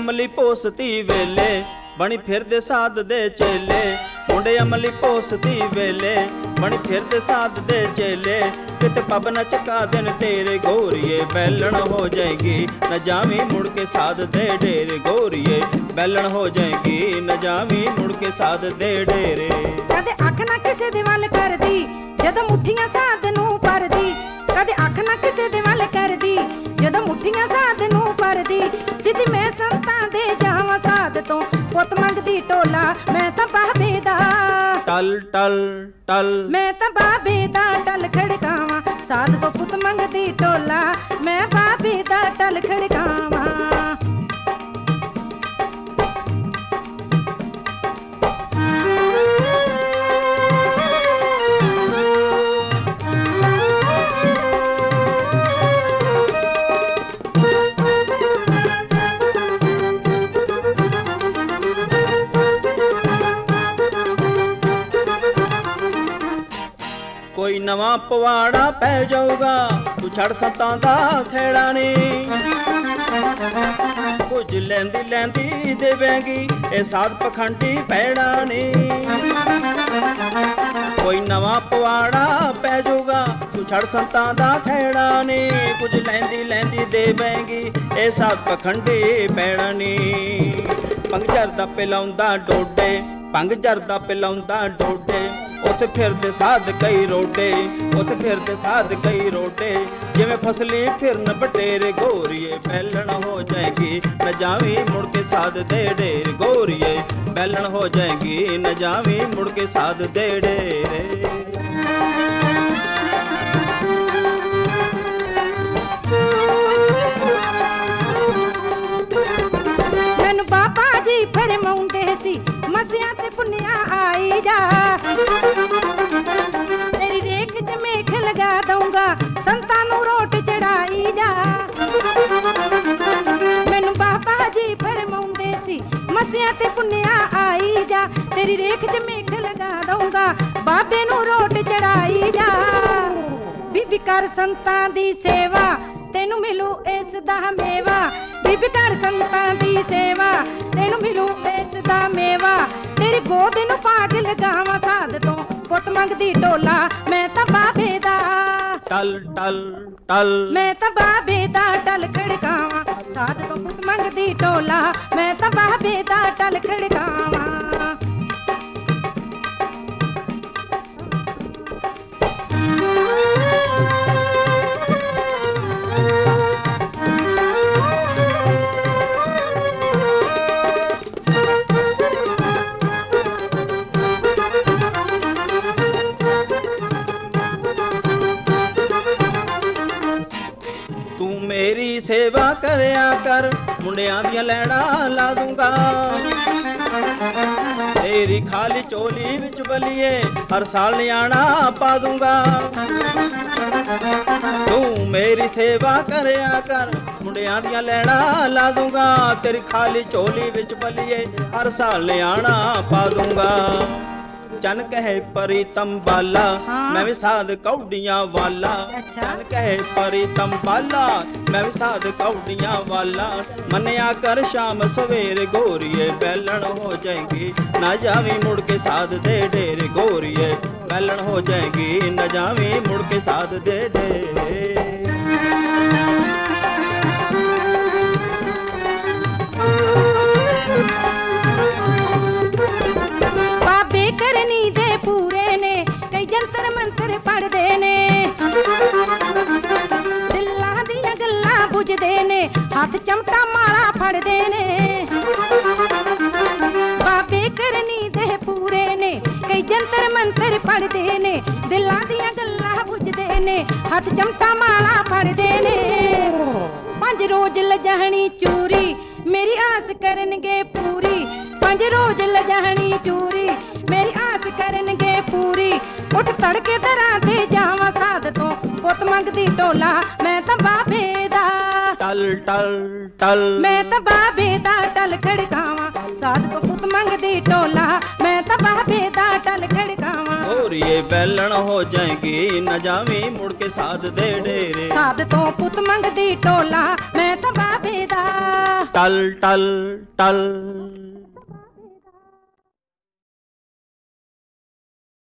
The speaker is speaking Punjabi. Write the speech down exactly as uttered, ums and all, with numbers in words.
ਅਮਲੀ ਪੋਸਤੀ ਵੇਲੇ ਬਣੀ ਫਿਰਦੇ ਸਾਧ ਦੇ ਚੇਲੇ। ਮੁੰਡੇ ਅਮਲੀ ਪੋਸਤੀ ਵੇਲੇ ਬਣੀ ਫਿਰਦੇ ਸਾਧ ਦੇ ਚੇਲੇ। ਕਿਤੇ ਪੱਬ ਨਾ ਚਕਾ ਦੇਣ ਤੇਰੇ ਗੋਰੀਏ ਬੈਲਣ ਹੋ ਜਾਏਗੀ ਨਾ ਜਾਵੀਂ ਮੁੜ ਕੇ ਸਾਧ ਦੇ ਡੇਰੇ। ਗੋਰੀਏ ਬੈਲਣ ਹੋ ਜਾਏਗੀ ਨਾ ਜਾਵੀਂ ਮੁੜ ਕੇ ਸਾਧ ਦੇ ਡੇਰੇ। ਕਦੇ ਅੱਖ ਨਾ ਕਿਸੇ ਦੇ ਵੱਲ ਕਰਦੀ ਜਦੋਂ ਮੁੱਠੀਆਂ ਸਾਧ ਨੂੰ ਭਰਦੀ। ਕਦੇ ਅੱਖ ਨਾ ਕਿਸੇ ਦੇ ਵੱਲ ਕਰਦੀ ਜਦੋਂ ਮੁੱਠੀਆਂ ਸਾਧ ਨੂੰ ਭਰਦੀ। ਸਿੱਧੀ ਮੈਂ ਸੰਤਾਂ ਦੇ ਜਾਵਾਂ ਸਾਧ ਤੋਂ ਪੁੱਤ ਮੰਗਦੀ ਟੋਲਾ ਮੈਂ ਤਾਂ ਬਾਬੇ ਦਾ ਟਲ ਟਲ ਟਲ। ਮੈਂ ਤਾਂ ਬਾਬੇ ਦਾ ਟਲ ਖੜਕਾਵਾਂ ਸਾਧ ਤੋਂ ਪੁੱਤ ਮੰਗਦੀ ਟੋਲਾ ਮੈਂ ਬਾਬੇ ਦਾ ਟਲ ਖੜਕਾਵਾਂ। ਕੋਈ ਨਵਾਂ ਪਵਾੜਾ ਪੈ ਜਾਊਗਾ ਤੂੰ ਛੱਡ ਸੰਤਾਂ ਦਾ ਖੇੜਾ ਨੀ। ਕੁਝ ਲੈਂਦੀ ਲੈਂਦੀ ਦੇਵੇਂਗੀ ਇਹ ਸਾਧ ਪਖੰਡੀ ਪੈੜਾ ਨੀ। ਕੋਈ ਨਵਾਂ ਪਵਾੜਾ ਪੈ ਜਾਊਗਾ ਤੂੰ ਛੱਡ ਸੰਤਾਂ ਦਾ ਖੇੜਾ ਨੀ। ਕੁਝ ਲੈਂਦੀ ਲੈਂਦੀ ਦੇਵੇਂਗੀ ਇਹ ਸਾਧ ਪਖੰਡੀ ਪੈੜਾ ਨੀ। ਭੰਗ ਜਰਦਾ ਪਿਲਾਉਂਦਾ ਡੋਡੇ ਭੰਗ ਜਰਦਾ ਪਿਲਾਉਂਦਾ ਡੋਡੇ। ਉੱਥੇ ਫਿਰਦੇ ਸਾਧ ਕਈ ਰੋਡੇ ਉੱਥੇ ਫਿਰਦੇ ਸਾਧ ਕਈ ਰੋਡੇ। ਜਿਵੇਂ ਫਸਲੀ ਫਿਰਨ ਬਟੇਰੇ। ਗੋਰੀਏ ਬੈਲਣ ਹੋ ਜਾਏਗੀ ਨਾ ਜਾਵੀਂ ਮੁੜ ਕੇ ਸਾਧ ਦੇ ਡੇਰੇ। ਗੋਰੀਏ ਬੈਲਣ ਹੋ ਜਾਏਗੀ ਨਾ ਜਾਵੀਂ ਮੁੜ ਕੇ ਸਾਧ ਦੇ ਡੇਰੇ। ਮੈਨੂੰ ਬਾਬਾ ਜੀ ਫਰਮਾਉਂਦੇ ਸੀ ਮਸਿਆਂ ਤੇ ਪੁੰਨਿਆ ਆਈ ਜਾ। ਤੇਰੀ ਰੇਖ ਚ ਮੇਖ ਲਗਾ ਦਊਂਗਾ ਸੰਤਾਂ ਨੂੰ ਰੋਟ ਚੜਾਈ ਜਾ। ਮੈਨੂੰ ਬਾਬਾ ਜੀ ਫਰਮਾਉਂਦੇ ਸੀ ਮਸਿਆਂ ਤੇ ਪੁੰਨਿਆ ਆਈ ਜਾ। ਤੇਰੀ ਰੇਖ ਚ ਮੇਖ ਲਗਾ ਦਊਂਗਾ ਬਾਬੇ ਨੂੰ ਰੋਟ ਚੜਾਈ ਜਾ। ਬੀਬੀ ਕਰ ਸੰਤਾਂ ਦੀ ਸੇਵਾ ਤੈਨੂੰ ਮਿਲੂ ਇਸ ਦਾ ਮੇਵਾ। ਬੀਬੀ ਕਰ ਸੰਤਾਂ ਦੀ ਸੇਵਾ ਤੈਨੂੰ ਮਿਲੂ ਇਸ ਦਾ ਮੇਵਾ। ਤੇਰੀ ਗੋਦ ਨੂੰ ਪਾਗ ਲਗਾਵਾਂ ਸਾਧ ਤੋਂ ਪੁੱਤ ਮੰਗਦੀ ਟੋਲਾ ਮੈਂ ਤਾਂ ਬਾਬੇ ਦਾ ਟਲ ਟਲ ਟਲ। ਮੈਂ ਤਾਂ ਬਾਬੇ ਦਾ ਟਲ ਖੜਕਾਵਾਂ ਸਾਧ ਤੋਂ ਪੁੱਤ ਮੰਗਦੀ ਟੋਲਾ ਮੈਂ ਤਾਂ ਬਾਬੇ ਦਾ ਟਲ ਖੜਕਾਵਾਂ। ਮੇਰੀ ਸੇਵਾ ਕਰਿਆ ਕਰ ਮੁੰਡਿਆਂ ਦੀਆਂ ਲੈਣਾ ਲਾ ਦੂੰਗਾ। ਤੇਰੀ ਖਾਲੀ ਝੋਲੀ ਵਿੱਚ ਬਲੀਏ ਹਰ ਸਾਲ ਨਿਆਣਾ ਪਾ ਦੂੰਗਾ। ਤੂੰ ਮੇਰੀ ਸੇਵਾ ਕਰਿਆ ਕਰ ਮੁੰਡਿਆਂ ਦੀਆਂ ਲੈਣਾ ਲਾ ਦੂੰਗਾ। ਤੇਰੀ ਖਾਲੀ ਝੋਲੀ ਵਿੱਚ ਬਲੀਏ ਹਰ ਸਾਲ ਨਿਆਣਾ ਪਾ ਦੂੰਗਾ। ਚਨ ਕਹੇ ਪਰੀ ਤੰਬਾਲਾ ਮੈਂ ਵੀ ਸਾਧ ਕੌਡੀਆਂ ਵਾਲਾ। ਚਨ ਕਹੇ ਪਰੀ ਤੰਬਾਲਾ ਮੈਂ ਵੀ ਸਾਧ ਕੌਡੀਆਂ ਵਾਲਾ। ਮੰਨਿਆ ਕਰ ਸ਼ਾਮ ਸਵੇਰੇ ਗੋਰੀਏ ਬੈਲਣ ਹੋ ਜਾਏਗੀ ਨਾ ਜਾਵੀਂ ਮੁੜ ਕੇ ਸਾਧ ਦੇ ਡੇਰੇ। ਗੋਰੀਏ ਬੈਲਣ ਹੋ ਜਾਏਗੀ ਨਾ ਜਾਵੀਂ ਮੁੜ ਕੇ ਸਾਧ ਦੇ ਡੇਰੇ। ਬਾਬੇ ਕਰਨੀ ਦੇ ਪੂਰੇ ਨੇ ਕਈ ਜੰਤਰ ਮੰਤਰ ਪੜਦੇ ਨੇ। ਦਿਲਾਂ ਦੀਆਂ ਗੱਲਾਂ ਬੁਝਦੇ ਨੇ ਹੱਥ ਚਮਟਾ ਮਾਲਾ ਫੜਦੇ ਨੇ। ਬਾਬੇ ਕਰਨੀ ਦੇ ਪੂਰੇ ਨੇ ਕਈ ਜੰਤਰ ਮੰਤਰ ਪੜਦੇ ਨੇ। ਦਿਲਾਂ ਦੀਆਂ ਗੱਲਾਂ ਬੁਝਦੇ ਨੇ ਹੱਥ ਚਮਟਾ ਮਾਲਾ ਫੜਦੇ ਨੇ। ਪੰਜ ਰੋਜ਼ ਲਜਾਣੀ ਚੂਰੀ ਮੇਰੀ ਆਸ ਕਰਨਗੇ ਪੂਰੀ। ਪੰਜ ਰੋਜ਼ ਲਜਾਣੀ ਚੂਰੀ ਮੇਰੀ ਆਸ ਕਰਨਗੇ ਪੂਰੀ। ਉੱਠ ਤੜਕੇ ਦਰਾਂ ਤੇ ਜਾਵਾਂ ਸਾਧ ਤੋਂ ਪੁੱਤ ਮੰਗਦੀ ਟੋਲਾ ਮੈਂ ਤਾਂ ਬਾਬੇ ਦਾ ਟਲ ਟਲ ਟਲ। ਮੈਂ ਤਾਂ ਬਾਬੇ ਦਾ ਟਲ ਖੜਕਾਵਾਂ ਸਾਧ ਤੋਂ ਪੁੱਤ ਮੰਗਦੀ ਟੋਲਾ ਮੈਂ ਤਾਂ ਬਾਬੇ ਦਾ ਟਲ ਖੜਕਾਵਾਂ। ਗੋਰੀਏ ਬੈਲਣ ਹੋ ਜਾਏਗੀ ਨਾ ਜਾਵੀਂ ਮੁੜ ਕੇ ਸਾਧ ਦੇ ਡੇਰੇ। ਸਾਧ ਤੋਂ ਪੁੱਤ ਮੰਗਦੀ ਟੋਲਾ ਮੈਂ ਤਾਂ ਬਾਬੇ ਦਾ ਟਲ ਟਲ ਟਲ